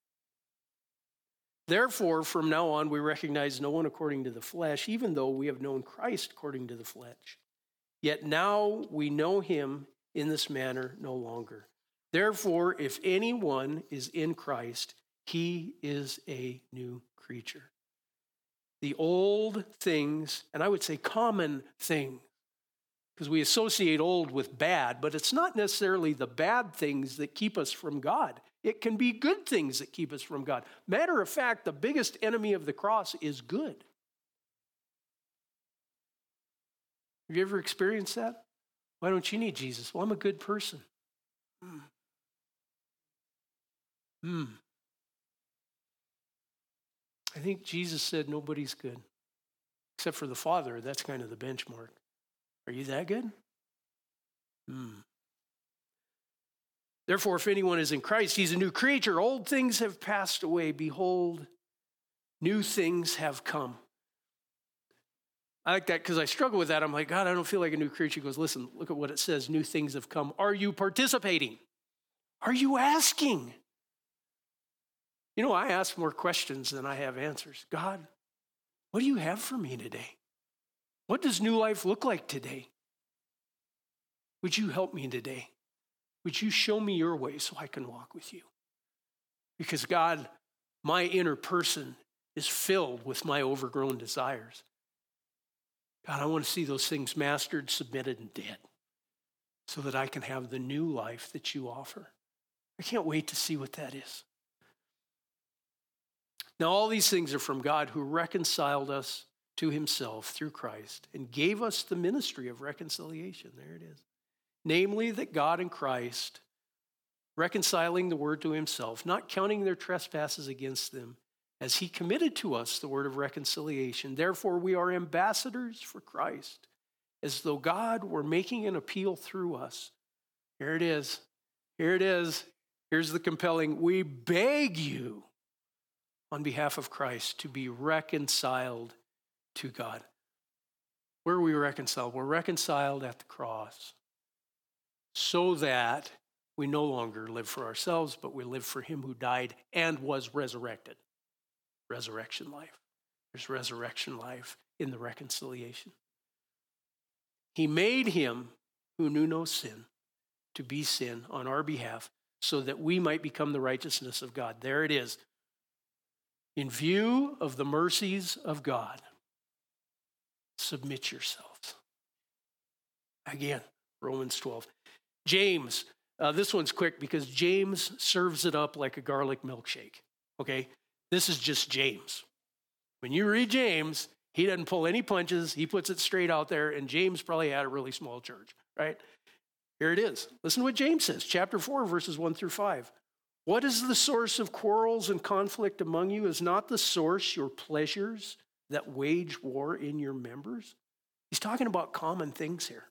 Therefore, from now on, we recognize no one according to the flesh, even though we have known Christ according to the flesh. Yet now we know him in this manner no longer. Therefore, if anyone is in Christ, he is a new creature. The old things, and I would say common things, because we associate old with bad, but it's not necessarily the bad things that keep us from God. It can be good things that keep us from God. Matter of fact, the biggest enemy of the cross is good. Have you ever experienced that? Why don't you need Jesus? Well, I'm a good person. I think Jesus said nobody's good, except for the Father. That's kind of the benchmark. Are you that good? Therefore, if anyone is in Christ, he's a new creature. Old things have passed away. Behold, new things have come. I like that because I struggle with that. I'm like, God, I don't feel like a new creature. He goes, listen, look at what it says. New things have come. Are you participating? Are you asking? You know, I ask more questions than I have answers. God, what do you have for me today? What does new life look like today? Would you help me today? Would you show me your way so I can walk with you? Because God, my inner person is filled with my overgrown desires. God, I want to see those things mastered, submitted, and dead so that I can have the new life that you offer. I can't wait to see what that is. Now, all these things are from God, who reconciled us to himself through Christ and gave us the ministry of reconciliation. There it is. Namely, that God in Christ, reconciling the world to himself, not counting their trespasses against them, as he committed to us the word of reconciliation. Therefore, we are ambassadors for Christ, as though God were making an appeal through us. Here it is. Here it is. Here's the compelling. We beg you on behalf of Christ to be reconciled to God. Where are we reconciled? We're reconciled at the cross so that we no longer live for ourselves, but we live for him who died and was resurrected. Resurrection life. There's resurrection life in the reconciliation. He made him who knew no sin to be sin on our behalf so that we might become the righteousness of God. There it is. In view of the mercies of God, submit yourselves. Again, Romans 12. James, this one's quick because James serves it up like a garlic milkshake, okay? This is just James. When you read James, he doesn't pull any punches. He puts it straight out there, and James probably had a really small church, right? Here it is. Listen to what James says, chapter 4, verses 1 through 5. What is the source of quarrels and conflict among you? Is not the source your pleasures that wage war in your members? He's talking about common things here.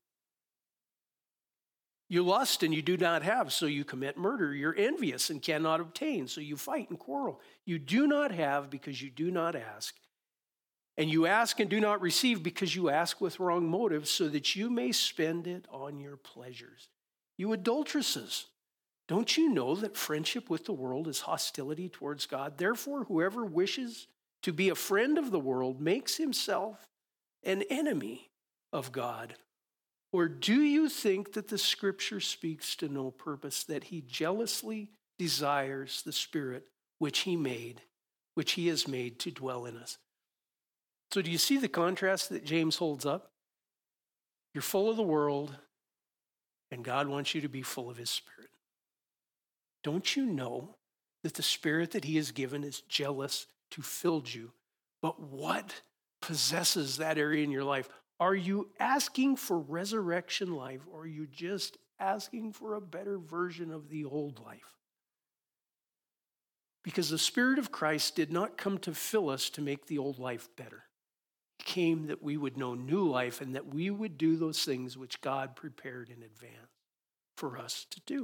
You lust and you do not have, so you commit murder. You're envious and cannot obtain, so you fight and quarrel. You do not have because you do not ask. And you ask and do not receive because you ask with wrong motives, so that you may spend it on your pleasures. You adulteresses, don't you know that friendship with the world is hostility towards God? Therefore, whoever wishes to be a friend of the world makes himself an enemy of God. Or do you think that the scripture speaks to no purpose, that he jealously desires the Spirit which he has made to dwell in us? So do you see the contrast that James holds up? You're full of the world, and God wants you to be full of his Spirit. Don't you know that the Spirit that he has given is jealous to fill you? But what possesses that area in your life? Are you asking for resurrection life, or are you just asking for a better version of the old life? Because the Spirit of Christ did not come to fill us to make the old life better. He came that we would know new life and that we would do those things which God prepared in advance for us to do.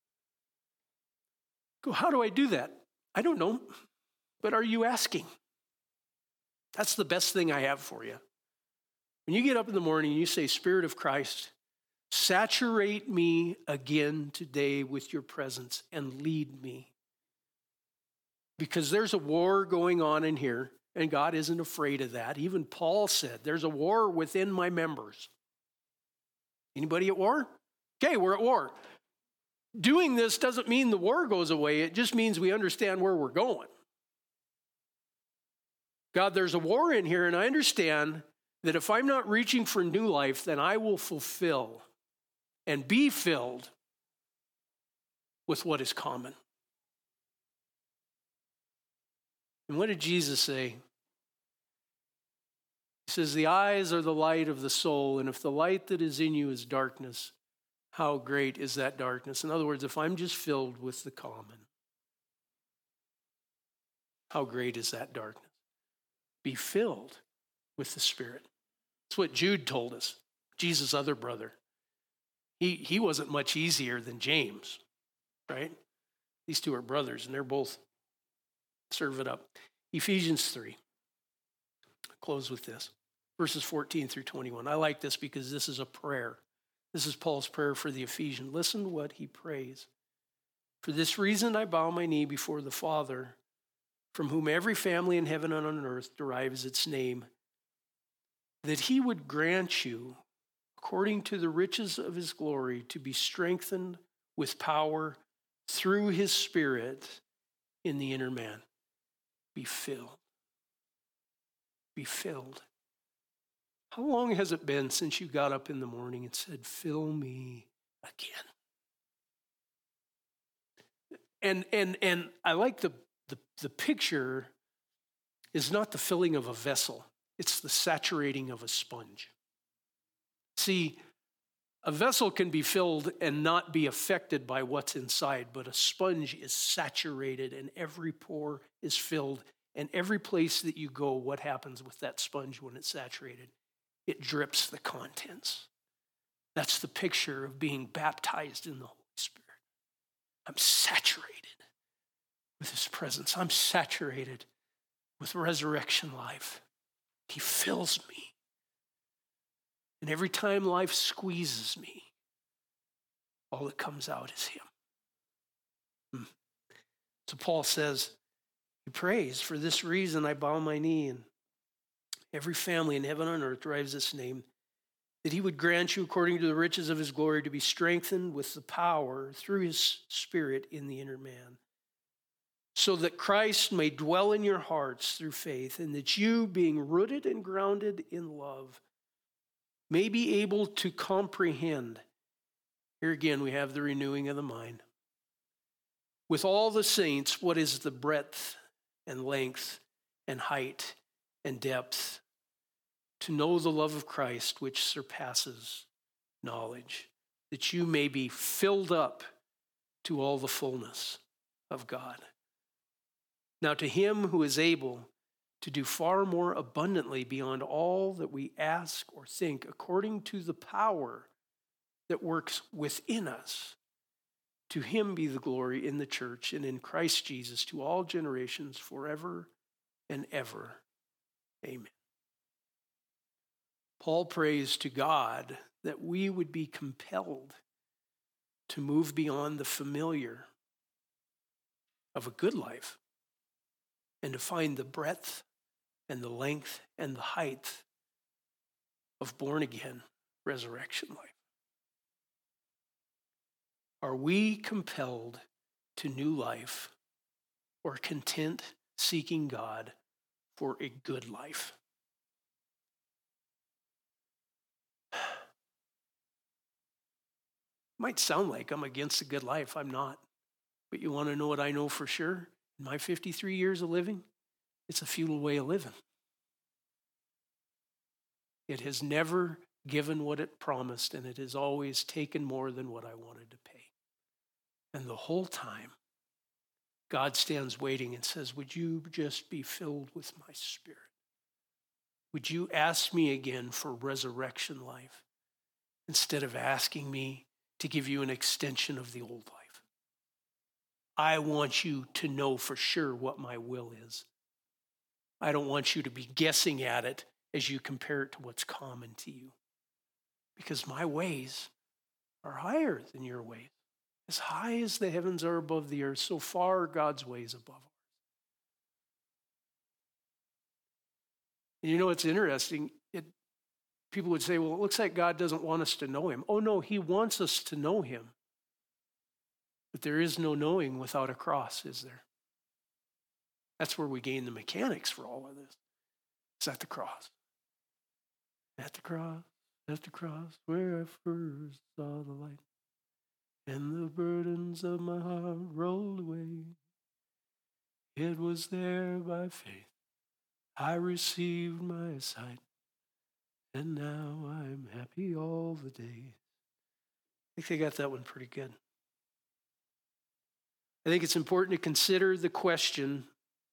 Go, how do I do that? I don't know, but are you asking? That's the best thing I have for you. When you get up in the morning and you say, Spirit of Christ, saturate me again today with your presence and lead me. Because there's a war going on in here, and God isn't afraid of that. Even Paul said, there's a war within my members. Anybody at war? Okay, we're at war. Doing this doesn't mean the war goes away. It just means we understand where we're going. God, there's a war in here, and I understand that if I'm not reaching for new life, then I will fulfill and be filled with what is common. And what did Jesus say? He says, the eyes are the light of the soul, and if the light that is in you is darkness, how great is that darkness? In other words, if I'm just filled with the common, how great is that darkness? Be filled with the Spirit. That's what Jude told us, Jesus' other brother. He wasn't much easier than James, right? These two are brothers, and they're both serve it up. Ephesians 3. I'll close with this. Verses 14 through 21. I like this because this is a prayer. This is Paul's prayer for the Ephesians. Listen to what he prays. For this reason I bow my knee before the Father, from whom every family in heaven and on earth derives its name, that he would grant you, according to the riches of his glory, to be strengthened with power through his Spirit in the inner man. Be filled. Be filled. How long has it been since you got up in the morning and said, fill me again. And I like the picture is not the filling of a vessel. It's the saturating of a sponge. See, a vessel can be filled and not be affected by what's inside, but a sponge is saturated and every pore is filled. And every place that you go, what happens with that sponge when it's saturated? It drips the contents. That's the picture of being baptized in the Holy Spirit. I'm saturated with his presence. I'm saturated with resurrection life. He fills me. And every time life squeezes me, all that comes out is him. So Paul says, he prays, for this reason I bow my knee, and every family in heaven and earth derives this name, that he would grant you, according to the riches of his glory, to be strengthened with the power through his Spirit in the inner man, so that Christ may dwell in your hearts through faith, and that you, being rooted and grounded in love, may be able to comprehend. Here again, we have the renewing of the mind. With all the saints, what is the breadth and length and height and depth, to know the love of Christ, which surpasses knowledge, that you may be filled up to all the fullness of God. Now to him who is able to do far more abundantly beyond all that we ask or think, according to the power that works within us, to him be the glory in the church and in Christ Jesus to all generations forever and ever. Amen. Paul prays to God that we would be compelled to move beyond the familiar of a good life and to find the breadth and the length and the height of born-again resurrection life. Are we compelled to new life or content seeking God for a good life? Might sound like I'm against a good life. I'm not. But you want to know what I know for sure? In my 53 years of living, it's a futile way of living. It has never given what it promised, and it has always taken more than what I wanted to pay. And the whole time, God stands waiting and says, would you just be filled with my Spirit? Would you ask me again for resurrection life instead of asking me to give you an extension of the old life? I want you to know for sure what my will is. I don't want you to be guessing at it as you compare it to what's common to you. Because my ways are higher than your ways. As high as the heavens are above the earth, so far are God's ways above ours. And you know what's interesting? People would say, well, it looks like God doesn't want us to know him. Oh no, he wants us to know him. But there is no knowing without a cross, is there? That's where we gain the mechanics for all of this. It's at the cross. At the cross, where I first saw the light, and the burdens of my heart rolled away. It was there by faith I received my sight, and now I'm happy all the days. I think they got that one pretty good. I think it's important to consider the question,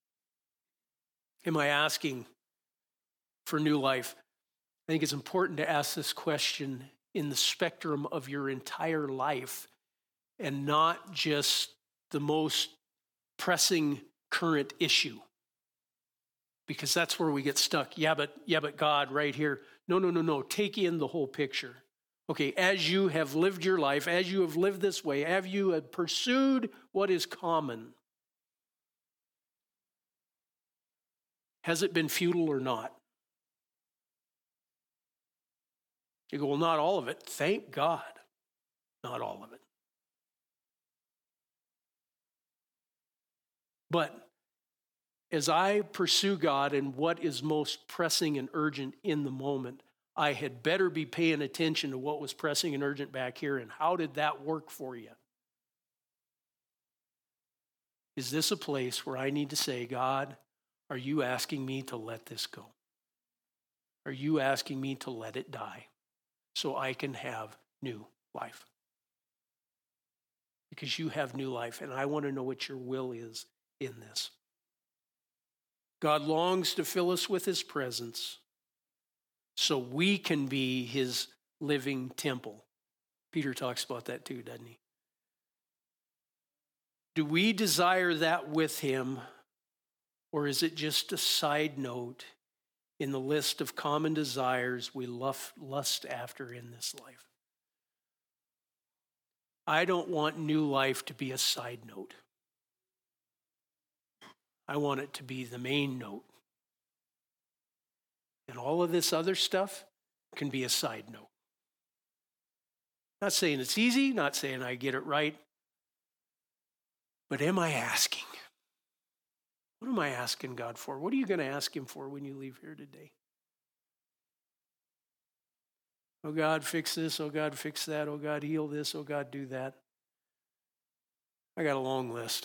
am I asking for new life? I think it's important to ask this question in the spectrum of your entire life and not just the most pressing current issue. Because that's where we get stuck. Yeah, but God, right here. No. Take in the whole picture. Okay, as you have lived your life, as you have lived this way, have you pursued what is common? Has it been futile or not? You go, well, not all of it. Thank God, not all of it. But as I pursue God and what is most pressing and urgent in the moment, I had better be paying attention to what was pressing and urgent back here, and how did that work for you? Is this a place where I need to say, God, are you asking me to let this go? Are you asking me to let it die so I can have new life? Because you have new life, and I want to know what your will is in this. God longs to fill us with his presence so we can be his living temple. Peter talks about that too, doesn't he? Do we desire that with him, or is it just a side note in the list of common desires we lust after in this life? I don't want new life to be a side note. I want it to be the main note. And all of this other stuff can be a side note. Not saying it's easy, not saying I get it right, but am I asking? What am I asking God for? What are you going to ask him for when you leave here today? Oh God, fix this. Oh God, fix that. Oh God, heal this. Oh God, do that. I got a long list.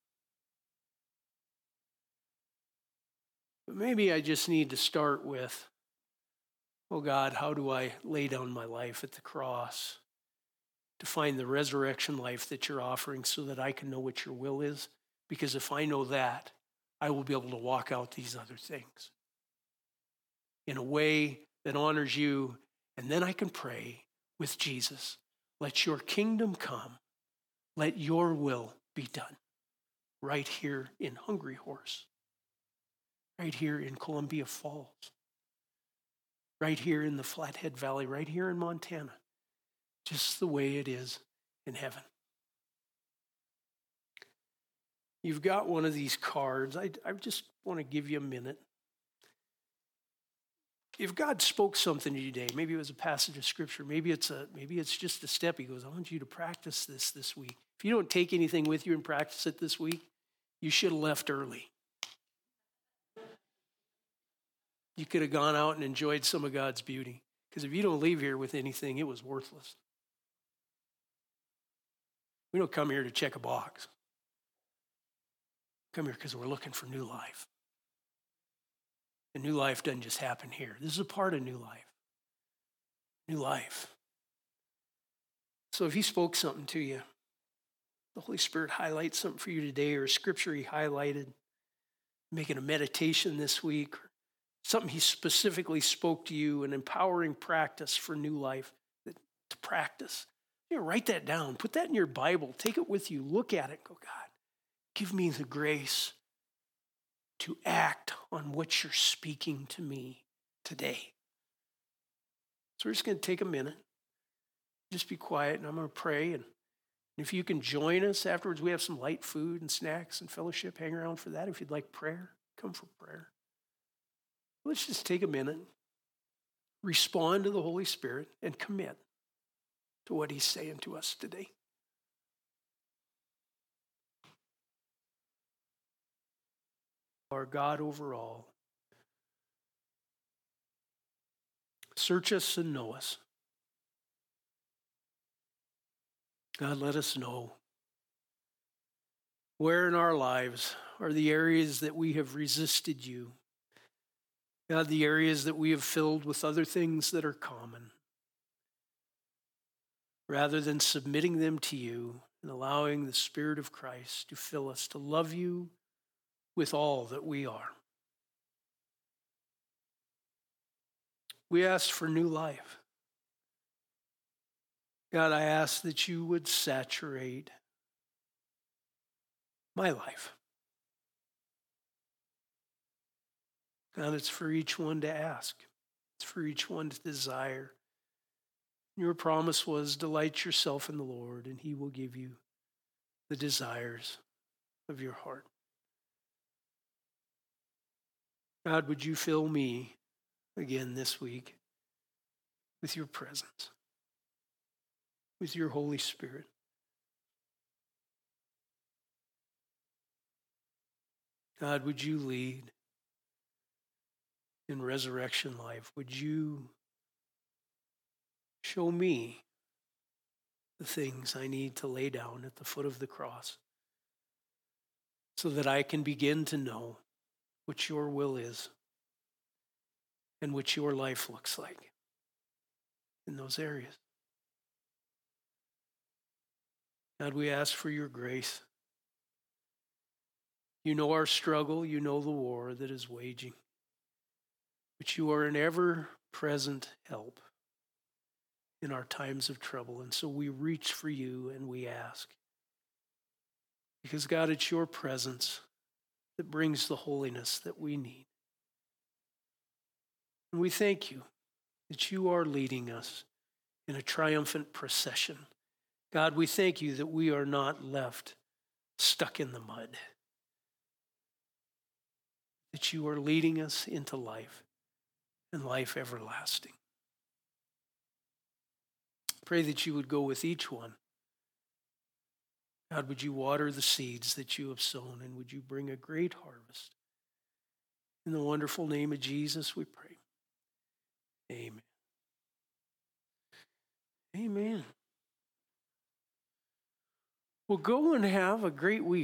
But maybe I just need to start with, oh God, how do I lay down my life at the cross to find the resurrection life that you're offering so that I can know what your will is? Because if I know that, I will be able to walk out these other things in a way that honors you. And then I can pray with Jesus, let your kingdom come, let your will be done right here in Hungry Horse, right here in Columbia Falls, right here in the Flathead Valley, right here in Montana, just the way it is in heaven. You've got one of these cards. I just want to give you a minute. If God spoke something to you today, maybe it was a passage of scripture, maybe it's just a step. He goes, I want you to practice this week. If you don't take anything with you and practice it this week, you should have left early. You could have gone out and enjoyed some of God's beauty. Because if you don't leave here with anything, it was worthless. We don't come here to check a box. We come here because we're looking for new life. And new life doesn't just happen here. This is a part of new life. New life. So if he spoke something to you, the Holy Spirit highlights something for you today, or scripture he highlighted, making a meditation this week, or something he specifically spoke to you, an empowering practice for new life to practice. Write that down. Put that in your Bible. Take it with you. Look at it. Go, God, give me the grace to act on what you're speaking to me today. So we're just going to take a minute. Just be quiet, and I'm going to pray. And if you can join us afterwards, we have some light food and snacks and fellowship. Hang around for that. If you'd like prayer, come for prayer. Let's just take a minute, respond to the Holy Spirit, and commit to what he's saying to us today. Our God over all, search us and know us. God, let us know where in our lives are the areas that we have resisted you. God, the areas that we have filled with other things that are common, rather than submitting them to you and allowing the Spirit of Christ to fill us, to love you with all that we are. We ask for new life. God, I ask that you would saturate my life. God, it's for each one to ask. It's for each one to desire. Your promise was, delight yourself in the Lord, and he will give you the desires of your heart. God, would you fill me again this week with your presence, with your Holy Spirit. God, would you lead in resurrection life? Would you Show me the things I need to lay down at the foot of the cross so that I can begin to know what your will is and what your life looks like in those areas. God, we ask for your grace. You know our struggle. You know the war that is waging. But you are an ever-present help in our times of trouble. And so we reach for you and we ask. Because, God, it's your presence that brings the holiness that we need. And we thank you that you are leading us in a triumphant procession. God, we thank you that we are not left stuck in the mud, that you are leading us into life and life everlasting. Pray that you would go with each one. God, would you water the seeds that you have sown, and would you bring a great harvest? In the wonderful name of Jesus, we pray. Amen. Amen. Well, go and have a great week.